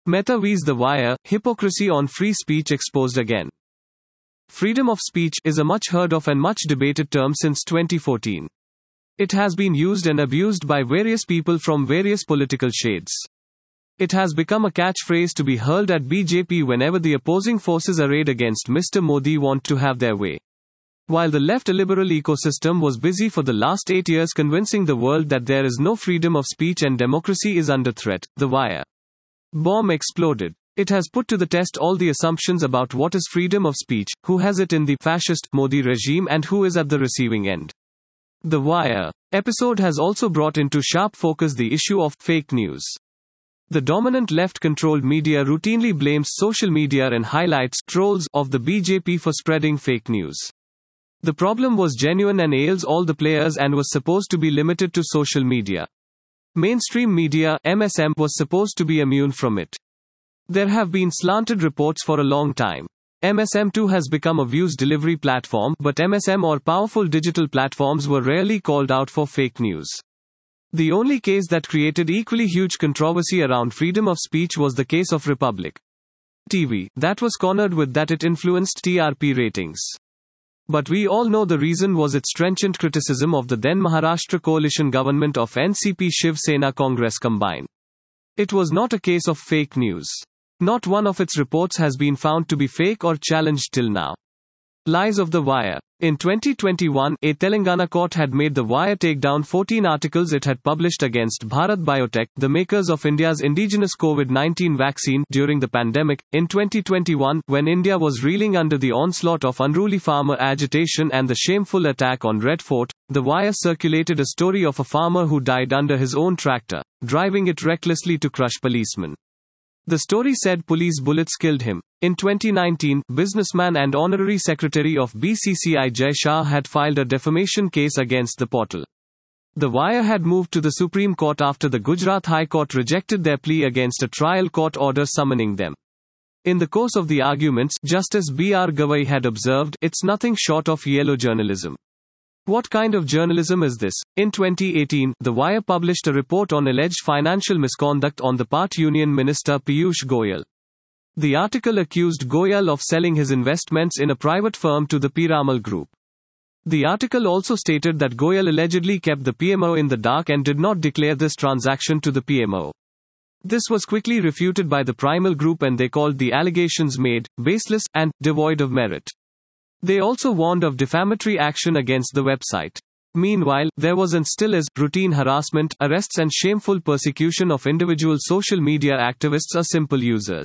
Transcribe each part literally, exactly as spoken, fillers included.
Mehta vs The Wire, hypocrisy on free speech exposed again. Freedom of speech is a much heard of and much debated term since twenty fourteen. It has been used and abused by various people from various political shades. It has become a catchphrase to be hurled at B J P whenever the opposing forces arrayed against Mister Modi want to have their way. While the left liberal ecosystem was busy for the last eight years convincing the world that there is no freedom of speech and democracy is under threat, the wire bomb exploded. It has put to the test all the assumptions about what is freedom of speech, who has it in the fascist Modi regime and who is at the receiving end. The Wire episode has also brought into sharp focus the issue of fake news. The dominant left-controlled media routinely blames social media and highlights trolls of the B J P for spreading fake news. The problem was genuine and ails all the players and was supposed to be limited to social media. Mainstream media, M S M, was supposed to be immune from it. There have been slanted reports for a long time. M S M too has become a views delivery platform, but M S M or powerful digital platforms were rarely called out for fake news. The only case that created equally huge controversy around freedom of speech was the case of Republic T V, that was cornered with that it influenced T R P ratings. But we all know the reason was its trenchant criticism of the then Maharashtra coalition government of N C P Shiv Sena Congress combined. It was not a case of fake news. Not one of its reports has been found to be fake or challenged till now. Lies of The Wire. In twenty twenty-one, a Telangana court had made The Wire take down fourteen articles it had published against Bharat Biotech, the makers of India's indigenous COVID nineteen vaccine, during the pandemic. In twenty twenty-one, when India was reeling under the onslaught of unruly farmer agitation and the shameful attack on Red Fort, The Wire circulated a story of a farmer who died under his own tractor, driving it recklessly to crush policemen. The story said police bullets killed him. In twenty nineteen, businessman and honorary secretary of B C C I Jay Shah had filed a defamation case against the portal. The Wire had moved to the Supreme Court after the Gujarat High Court rejected their plea against a trial court order summoning them. In the course of the arguments, Justice B R Gavai had observed, "It's nothing short of yellow journalism. What kind of journalism is this?" In twenty eighteen, The Wire published a report on alleged financial misconduct on the part Union Minister Piyush Goyal. The article accused Goyal of selling his investments in a private firm to the Piramal Group. The article also stated that Goyal allegedly kept the P M O in the dark and did not declare this transaction to the P M O. This was quickly refuted by the Piramal Group and they called the allegations made baseless and devoid of merit. They also warned of defamatory action against the website. Meanwhile, there was and still is routine harassment, arrests and shameful persecution of individual social media activists or simple users.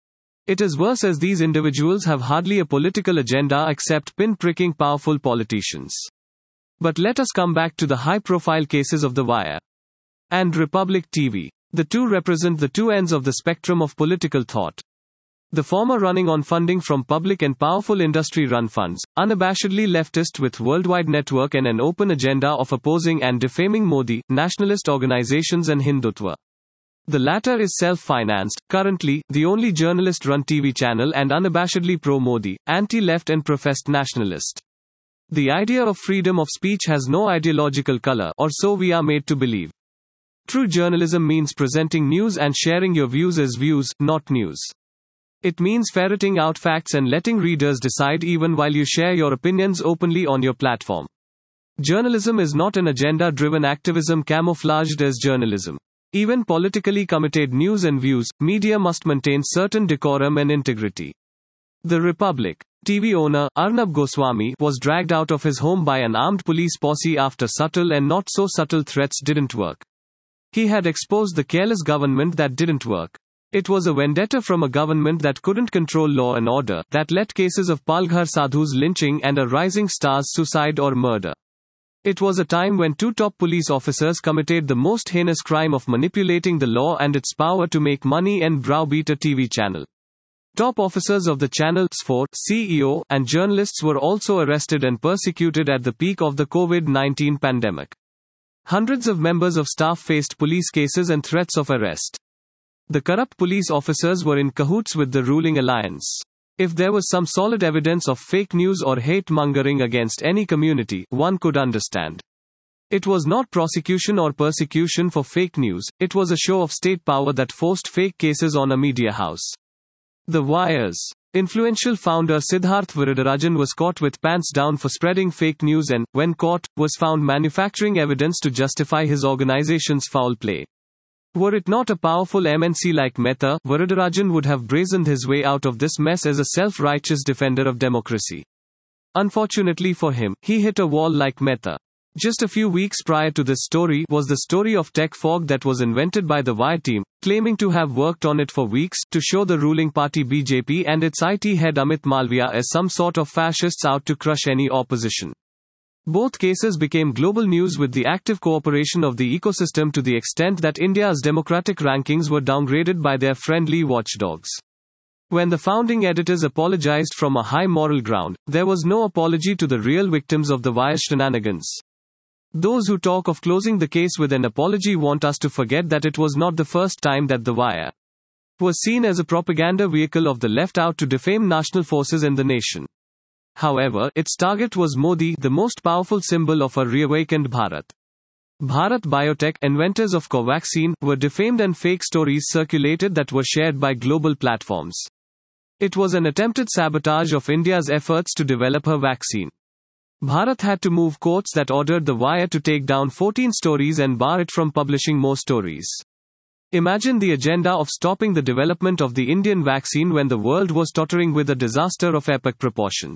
It is worse as these individuals have hardly a political agenda except pin-pricking powerful politicians. But let us come back to the high-profile cases of The Wire and Republic T V. The two represent the two ends of the spectrum of political thought. The former running on funding from public and powerful industry-run funds, unabashedly leftist with worldwide network and an open agenda of opposing and defaming Modi, nationalist organizations and Hindutva. The latter is self-financed, currently, the only journalist-run T V channel and unabashedly pro-Modi, anti-left and professed nationalist. The idea of freedom of speech has no ideological color, or so we are made to believe. True journalism means presenting news and sharing your views as views, not news. It means ferreting out facts and letting readers decide even while you share your opinions openly on your platform. Journalism is not an agenda-driven activism camouflaged as journalism. Even politically committed news and views, media must maintain certain decorum and integrity. The Republic T V owner, Arnab Goswami, was dragged out of his home by an armed police posse after subtle and not so subtle threats didn't work. He had exposed the careless government that didn't work. It was a vendetta from a government that couldn't control law and order, that let cases of Palghar Sadhu's lynching and a rising star's suicide or murder. It was a time when two top police officers committed the most heinous crime of manipulating the law and its power to make money and browbeat a T V channel. Top officers of the channel, C E O, and journalists were also arrested and persecuted at the peak of the COVID nineteen pandemic. Hundreds of members of staff faced police cases and threats of arrest. The corrupt police officers were in cahoots with the ruling alliance. If there was some solid evidence of fake news or hate-mongering against any community, one could understand. It was not prosecution or persecution for fake news, it was a show of state power that forced fake cases on a media house. The Wire's influential founder Siddharth Varadarajan was caught with pants down for spreading fake news and, when caught, was found manufacturing evidence to justify his organization's foul play. Were it not a powerful M N C like Mehta, Varadarajan would have brazened his way out of this mess as a self-righteous defender of democracy. Unfortunately for him, he hit a wall like Mehta. Just a few weeks prior to this story was the story of tech fog that was invented by the Wire team, claiming to have worked on it for weeks, to show the ruling party B J P and its I T head Amit Malviya as some sort of fascists out to crush any opposition. Both cases became global news with the active cooperation of the ecosystem to the extent that India's democratic rankings were downgraded by their friendly watchdogs. When the founding editors apologized from a high moral ground, there was no apology to the real victims of the Wire's shenanigans. Those who talk of closing the case with an apology want us to forget that it was not the first time that the Wire was seen as a propaganda vehicle of the left out to defame national forces and the nation. However, its target was Modi, the most powerful symbol of a reawakened Bharat. Bharat Biotech, inventors of Covaxin, were defamed and fake stories circulated that were shared by global platforms. It was an attempted sabotage of India's efforts to develop her vaccine. Bharat had to move courts that ordered the Wire to take down fourteen stories and bar it from publishing more stories. Imagine the agenda of stopping the development of the Indian vaccine when the world was tottering with a disaster of epic proportions.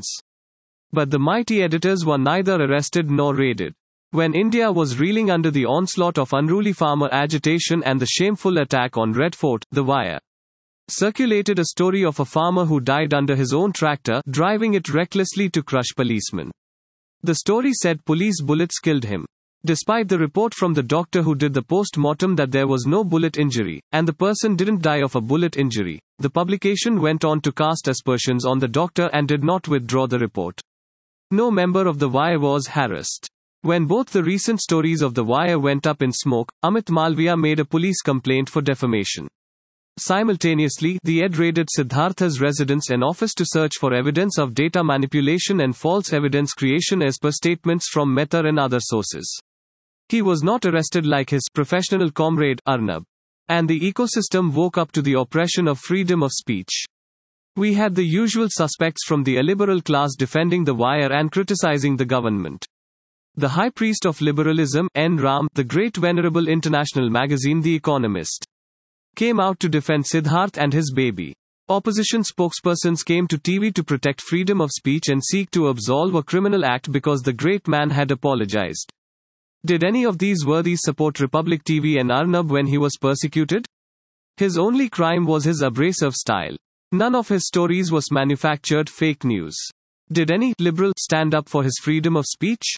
But the mighty editors were neither arrested nor raided. When India was reeling under the onslaught of unruly farmer agitation and the shameful attack on Red Fort, the Wire circulated a story of a farmer who died under his own tractor, driving it recklessly to crush policemen. The story said police bullets killed him. Despite the report from the doctor who did the post-mortem that there was no bullet injury, and the person didn't die of a bullet injury, the publication went on to cast aspersions on the doctor and did not withdraw the report. No member of the Wire was harassed. When both the recent stories of the Wire went up in smoke, Amit Malviya made a police complaint for defamation. Simultaneously, the E D raided Siddhartha's residence and office to search for evidence of data manipulation and false evidence creation as per statements from Mehta and other sources. He was not arrested like his professional comrade, Arnab. And the ecosystem woke up to the oppression of freedom of speech. We had the usual suspects from the illiberal class defending the Wire and criticizing the government. The high priest of liberalism, N. Ram, the great venerable international magazine The Economist, came out to defend Siddharth and his baby. Opposition spokespersons came to T V to protect freedom of speech and seek to absolve a criminal act because the great man had apologized. Did any of these worthies support Republic T V and Arnab when he was persecuted? His only crime was his abrasive style. None of his stories was manufactured fake news. Did any liberal stand up for his freedom of speech?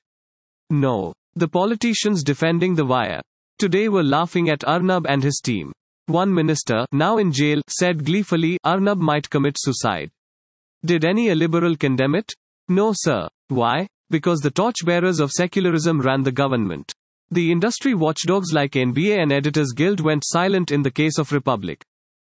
No. The politicians defending the Wire today were laughing at Arnab and his team. One minister, now in jail, said gleefully, Arnab might commit suicide. Did any illiberal condemn it? No, sir. Why? Because the torchbearers of secularism ran the government. The industry watchdogs like N B A and Editors Guild went silent in the case of Republic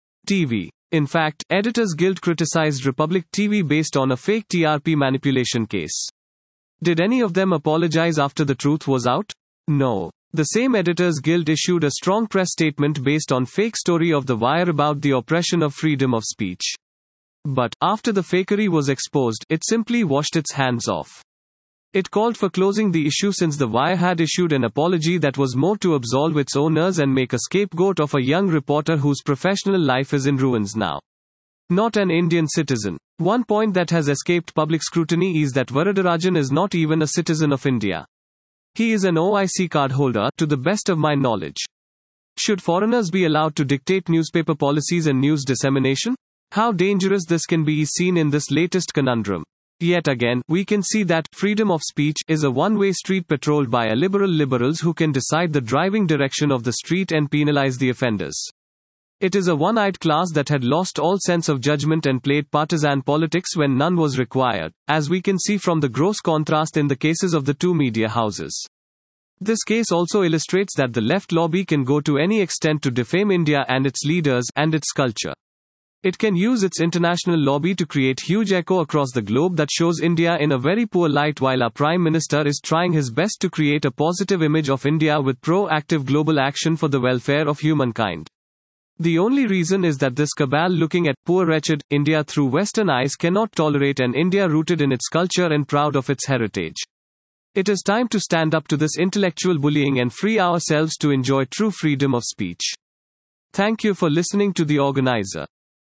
T V. In fact, Editors Guild criticized Republic T V based on a fake T R P manipulation case. Did any of them apologize after the truth was out? No. The same Editors Guild issued a strong press statement based on fake story of the Wire about the oppression of freedom of speech. But, after the fakery was exposed, it simply washed its hands off. It called for closing the issue since the Wire had issued an apology that was more to absolve its owners and make a scapegoat of a young reporter whose professional life is in ruins now. Not an Indian citizen. One point that has escaped public scrutiny is that Varadarajan is not even a citizen of India. He is an O I C card holder, to the best of my knowledge. Should foreigners be allowed to dictate newspaper policies and news dissemination? How dangerous this can be is seen in this latest conundrum. Yet again, we can see that freedom of speech is a one-way street patrolled by a liberal liberals who can decide the driving direction of the street and penalize the offenders. It is a one-eyed class that had lost all sense of judgment and played partisan politics when none was required, as we can see from the gross contrast in the cases of the two media houses. This case also illustrates that the left lobby can go to any extent to defame India and its leaders and its culture. It can use its international lobby to create huge echo across the globe that shows India in a very poor light, while our Prime Minister is trying his best to create a positive image of India with proactive global action for the welfare of humankind. The only reason is that this cabal, looking at poor wretched India through Western eyes, cannot tolerate an India rooted in its culture and proud of its heritage. It is time to stand up to this intellectual bullying and free ourselves to enjoy true freedom of speech. Thank you for listening to The Organizer.